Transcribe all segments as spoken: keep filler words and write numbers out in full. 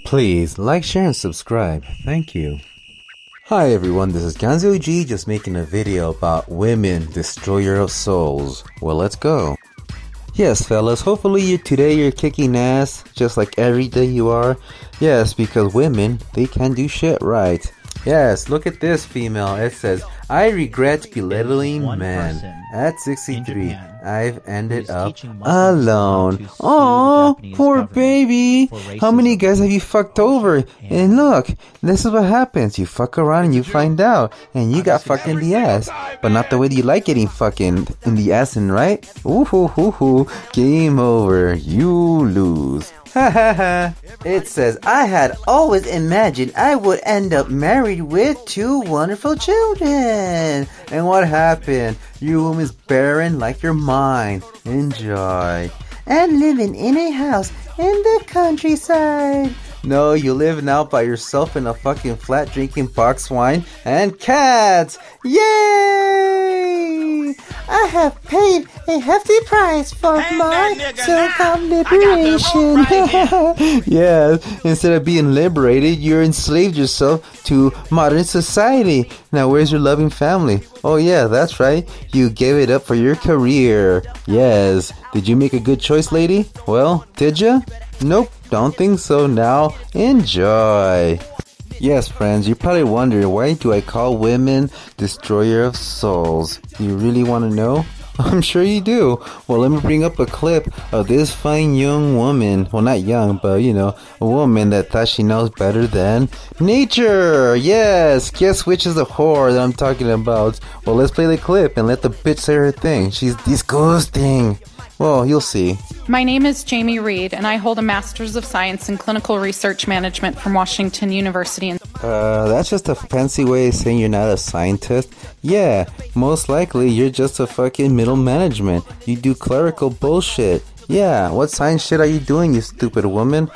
Please like, share, and subscribe. Thank you. Hi everyone, this is Ganzo G just making a video about women, destroyer of souls. Well, let's go. Yes, fellas, hopefully you, today you're kicking ass just like every day you are. Yes, because women, they can do shit right. Yes, look at this female. It says, I regret belittling men. At sixty-three, I've ended up alone. Aww, poor baby. How many guys have you fucked over? And look, this is what happens. You fuck around and you find out. And you got fucked in the ass. But not the way you like getting fucking in the ass, and right? Ooh hoo hoo hoo. Game over. You lose. Ha ha ha. It says, I had always imagined I would end up married with two wonderful children. And what happened? Your womb is barren like your mind. Enjoy. And living in a house in the countryside. No, you live now by yourself in a fucking flat drinking box wine and cats. Yay! I have paid a hefty price for my so-called liberation. Right. Yes, instead of being liberated, you enslaved yourself to modern society. Now, where's your loving family? Oh yeah, that's right. You gave it up for your career. Yes. Did you make a good choice, lady? Well, did ya? Nope, don't think so. Now, enjoy. Yes, friends, you probably wonder, why do I call women destroyer of souls? You really want to know? I'm sure you do. Well, let me bring up a clip of this fine young woman. Well, not young, but, you know, a woman that thought she knows better than nature. Yes, guess which is the whore that I'm talking about? Well, let's play the clip and let the bitch say her thing. She's disgusting. Well, you'll see. My name is Jamie Reed, and I hold a Master's of Science in Clinical Research Management from Washington University. Uh, that's just a fancy way of saying you're not a scientist. Yeah, most likely you're just a fucking middle management. You do clerical bullshit. Yeah, what science shit are you doing, you stupid woman?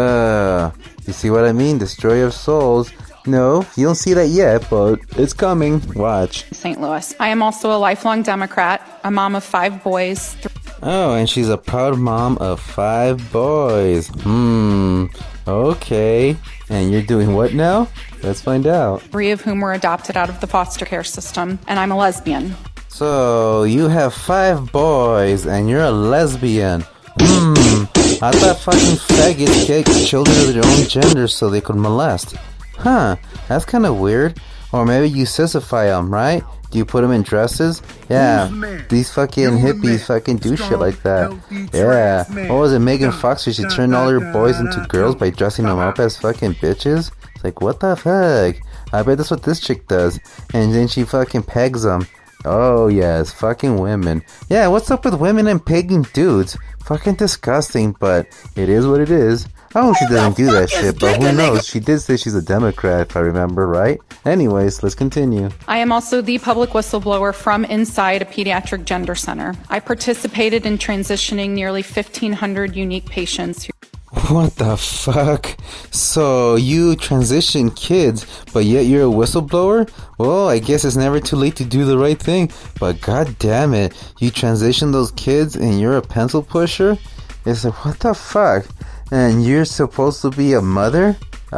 Uh, you see what I mean? Destroyer of souls. No, you don't see that yet, but it's coming. Watch. Saint Louis. I am also a lifelong Democrat, a mom of five boys. Oh, and she's a proud mom of five boys. Hmm. Okay. And you're doing what now? Let's find out. Three of whom were adopted out of the foster care system, and I'm a lesbian. So, you have five boys, and you're a lesbian. Hmm. I thought fucking faggots get children of their own gender so they could molest. Huh. That's kind of weird. Or maybe you sissify them, right? Do you put them in dresses? Yeah, these fucking hippies fucking do shit like that. Yeah, what was it, Megan Fox? She turned all her boys into girls by dressing them up as fucking bitches? It's like, what the fuck? I bet that's what this chick does. And then she fucking pegs them. Oh yes, fucking women. Yeah, what's up with women and pegging dudes? Fucking disgusting, but it is what it is. I hope she doesn't do that shit, but who knows? She did say she's a Democrat, if I remember right. Anyways, let's continue. I am also the public whistleblower from inside a pediatric gender center. I participated in transitioning nearly fifteen hundred unique patients. Who- What the fuck? So, you transition kids, but yet you're a whistleblower? Well, I guess it's never too late to do the right thing, but god damn it, you transition those kids and you're a pencil pusher? It's like, what the fuck? And you're supposed to be a mother?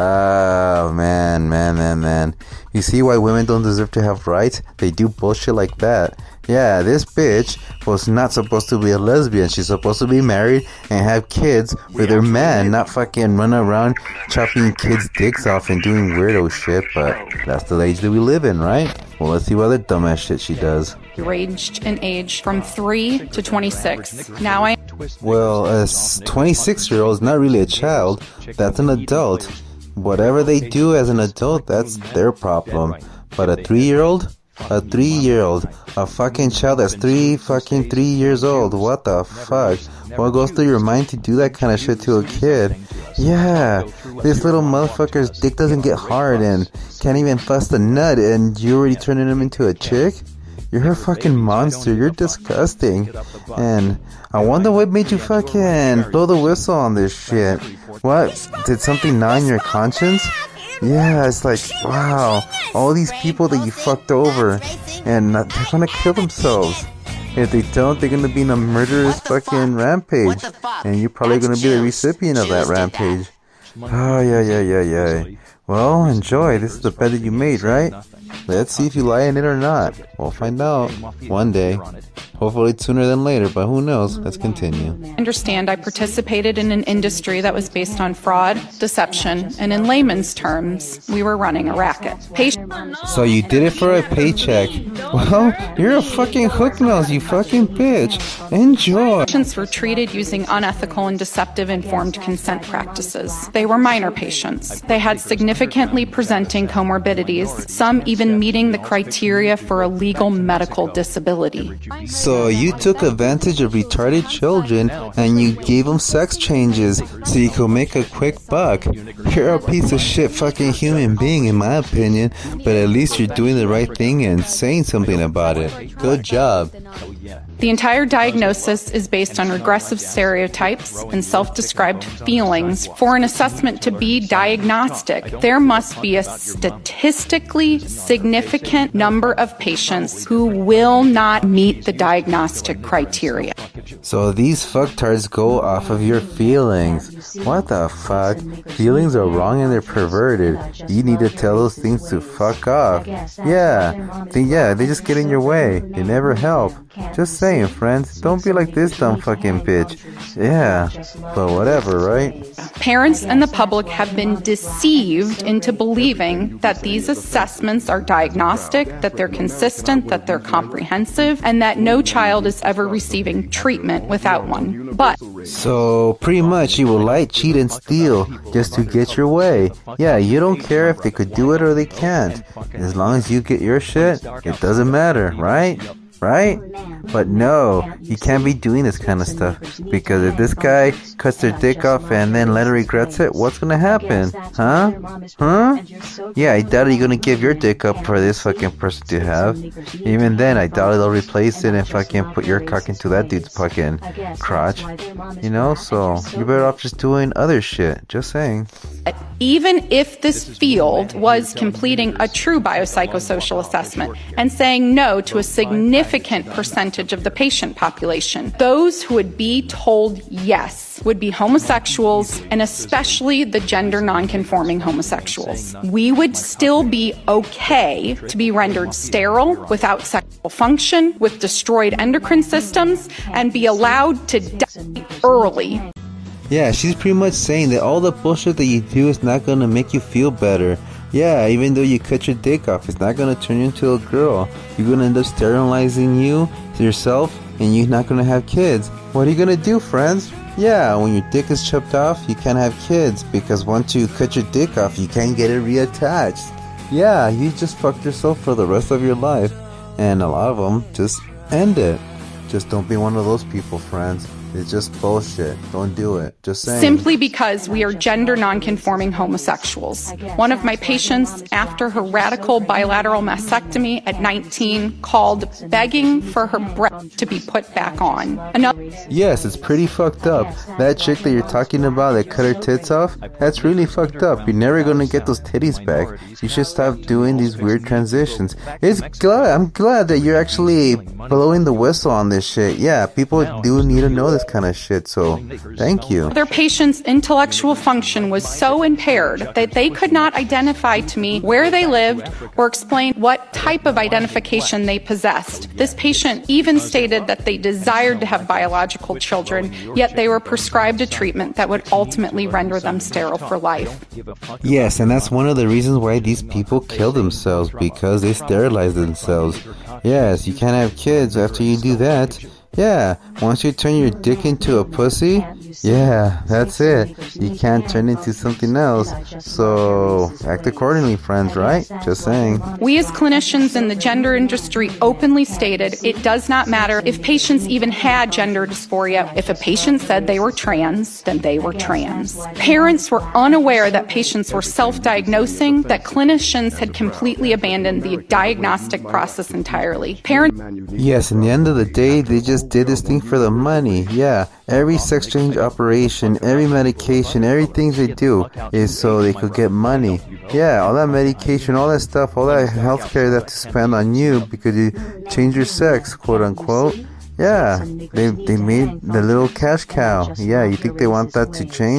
Oh, man, man, man, man. You see why women don't deserve to have rights? They do bullshit like that. Yeah, this bitch was not supposed to be a lesbian. She's supposed to be married and have kids with her man, not fucking run around chopping kids' dicks off and doing weirdo shit. But that's the age that we live in, right? Well, let's see what other dumbass shit she does. Ranged in age from three to twenty-six. Now I... Well, a twenty-six-year-old is not really a child. That's an adult. Whatever they do as an adult, that's their problem. But a three-year-old? A three-year-old. A fucking child that's three fucking three years old. What the fuck? What goes through your mind to do that kind of shit to a kid? Yeah, this little motherfucker's dick doesn't get hard and can't even bust a nut and you already turning him into a chick? You're a fucking monster. You're disgusting. And I wonder what made you fucking blow the whistle on this shit. What? Did something gnaw on your conscience? Yeah, it's like, wow, all these people that you fucked over, and they're gonna kill themselves. If they don't, they're gonna be in a murderous fucking rampage, and you're probably gonna be the recipient of that rampage. Oh, yeah, yeah, yeah, yeah. Well, enjoy. This is the bed that you made, right? Let's see if you lie in it or not. We'll find out one day. Hopefully sooner than later, but who knows? Let's continue. I understand I participated in an industry that was based on fraud, deception, and in layman's terms, we were running a racket. Patient- So you did it for a paycheck. Well, you're a fucking hook nose, you fucking bitch. Enjoy. Patients were treated using unethical and deceptive informed consent practices. They were minor patients. They had significantly presenting comorbidities, some even meeting the criteria for a legal medical disability. So you took advantage of retarded children and you gave them sex changes so you could make a quick buck. You're a piece of shit fucking human being in my opinion, but at least you're doing the right thing and saying something about it. Good job. The entire diagnosis is based on regressive stereotypes and self-described feelings. For an assessment to be diagnostic, there must be a statistically significant number of patients who will not meet the diagnostic criteria. So these fucktards go off of your feelings. What the fuck? Feelings are wrong and they're perverted. You need to tell those things to fuck off. Yeah, they, yeah, they just get in your way. They never help. Just saying, friends. Don't be like this dumb fucking bitch. Yeah, but whatever, right? Parents and the public have been deceived into believing that these assessments are diagnostic, that they're consistent, that they're comprehensive, and that no child is ever receiving treatment without one. But so pretty much you will lie, cheat, and steal just to get your way. Yeah, you don't care if they could do it or they can't. As long as you get your shit, it doesn't matter, right? Right? But no, you can't be doing this kind of stuff, because if this guy cuts their dick off and then later regrets it, what's gonna happen? Huh? Huh? Yeah, I doubt you're gonna give your dick up for this fucking person to have. Even then, I doubt they'll replace it and fucking put your cock into that dude's fucking crotch. You know, so you're better off just doing other shit. Just saying. even if this field was completing a true biopsychosocial assessment and saying no to a significant percentage of the patient population, those who would be told yes would be homosexuals, and especially the gender nonconforming homosexuals. We would still be okay to be rendered sterile, without sexual function, with destroyed endocrine systems, and be allowed to die early. Yeah, she's pretty much saying that all the bullshit that you do is not going to make you feel better. Yeah, even though you cut your dick off, it's not going to turn you into a girl. You're going to end up sterilizing you, yourself, and you're not going to have kids. What are you going to do, friends? Yeah, when your dick is chopped off, you can't have kids, because once you cut your dick off, you can't get it reattached. Yeah, you just fucked yourself for the rest of your life. And a lot of them just end it. Just don't be one of those people, friends. It's just bullshit. Don't do it. Just saying. Simply because we are gender nonconforming homosexuals. One of my patients, after her radical bilateral mastectomy at nineteen, called begging for her breast to be put back on. Another Yes, it's pretty fucked up. That chick that you're talking about that cut her tits off, that's really fucked up. You're never gonna get those titties back. You should stop doing these weird transitions. It's glad I'm glad that you're actually blowing the whistle on this shit. Yeah, people do need to know this kind of shit, so thank you. Their patient's intellectual function was so impaired that they could not identify to me where they lived or explain what type of identification they possessed. This patient even stated that they desired to have biological children, yet they were prescribed a treatment that would ultimately render them sterile for life. Yes, and that's one of the reasons why these people kill themselves, because they sterilize themselves. Yes, you can't have kids after you do that. Yeah, once you turn your dick into a pussy, yeah, that's it. You can't turn into something else. So, act accordingly, friends, right? Just saying. We as clinicians in the gender industry openly stated it does not matter if patients even had gender dysphoria. If a patient said they were trans, then they were trans. Parents were unaware that patients were self-diagnosing, that clinicians had completely abandoned the diagnostic process entirely. Parents... Yes, in the end of the day, they just did this thing for the money. Yeah, every sex change operation, every medication, everything they do is so they could get money. Yeah, all that medication, all that stuff, all that healthcare they have to spend on you because you change your sex, quote unquote. Yeah, they they made the little cash cow. Yeah, you think they want that to change?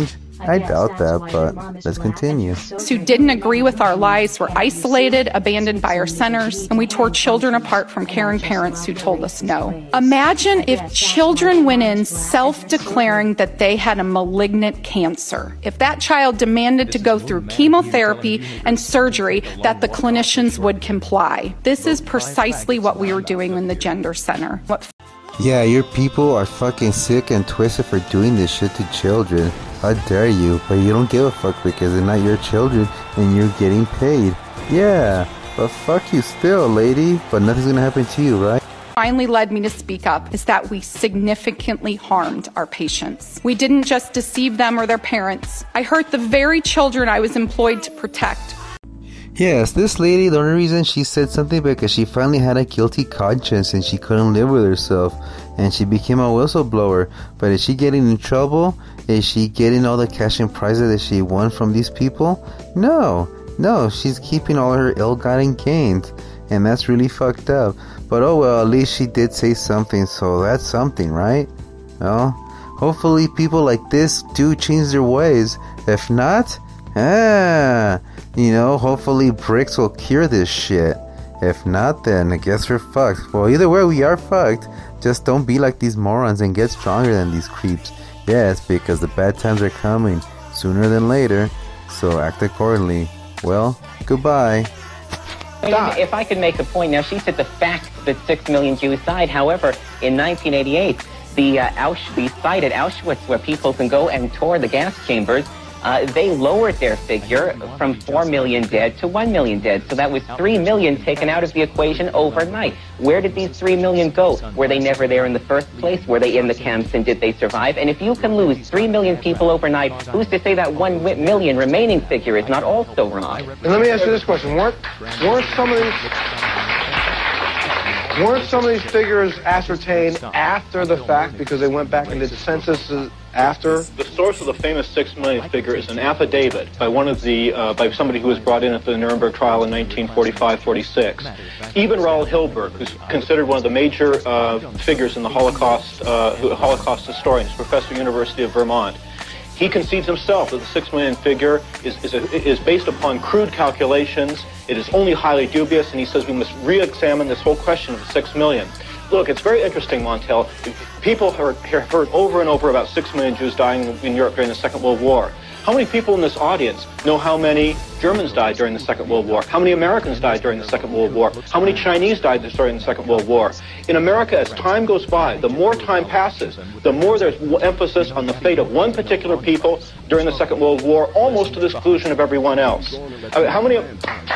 I doubt that, but let's continue. Who didn't agree with our lies were isolated, abandoned by our centers, and we tore children apart from caring parents who told us no. Imagine if children went in self-declaring that they had a malignant cancer. If that child demanded to go through chemotherapy and surgery, that the clinicians would comply. This is precisely what we were doing in the Gender Center. What Yeah, your people are fucking sick and twisted for doing this shit to children. How dare you? But you don't give a fuck because they're not your children and you're getting paid. Yeah, but fuck you still, lady. But nothing's gonna happen to you, right? Finally led me to speak up is that we significantly harmed our patients. We didn't just deceive them or their parents. I hurt the very children I was employed to protect. Yes, this lady, the only reason she said something because she finally had a guilty conscience and she couldn't live with herself and she became a whistleblower. But is she getting in trouble? Is she getting all the cash and prizes that she won from these people? No, no, she's keeping all her ill-gotten gains, and that's really fucked up. But oh well, at least she did say something, so that's something, right? Well, hopefully people like this do change their ways. If not, ah, you know, hopefully bricks will cure this shit. If not, then I guess we're fucked. Well, either way, we are fucked. Just don't be like these morons and get stronger than these creeps. Yes, because the bad times are coming sooner than later, so act accordingly. Well, goodbye. If I could make a point, now she said the fact that six million Jews died. However, in nineteen eighty-eight, the uh, Auschwitz site at Auschwitz, where people can go and tour the gas chambers, uh, they lowered their figure from four million dead to one million dead. So that was three million taken out of the equation overnight. Where did these three million go? Were they never there in the first place? Were they in the camps and did they survive? And if you can lose three million people overnight, who's to say that one million remaining figure is not also wrong? And let me ask you this question. Weren't, weren't some of these... Weren't some of these figures ascertained after the fact because they went back and did censuses after? The source of the famous six million figure is an affidavit by one of the uh, by somebody who was brought in at the Nuremberg trial in nineteen forty-five forty-six. Even Raoul Hilberg, who's considered one of the major uh, figures in the Holocaust, uh, Holocaust historian, professor at the University of Vermont. He concedes himself that the six million figure is, is, a, is based upon crude calculations. It is only highly dubious, and he says we must re-examine this whole question of the six million. Look, it's very interesting, Montel. People have heard over and over about six million Jews dying in Europe during the Second World War. How many people in this audience know how many Germans died during the Second World War? How many Americans died during the Second World War? How many Chinese died during the Second World War? In America, as time goes by, the more time passes, the more there's emphasis on the fate of one particular people during the Second World War, almost to the exclusion of everyone else. I mean, how many...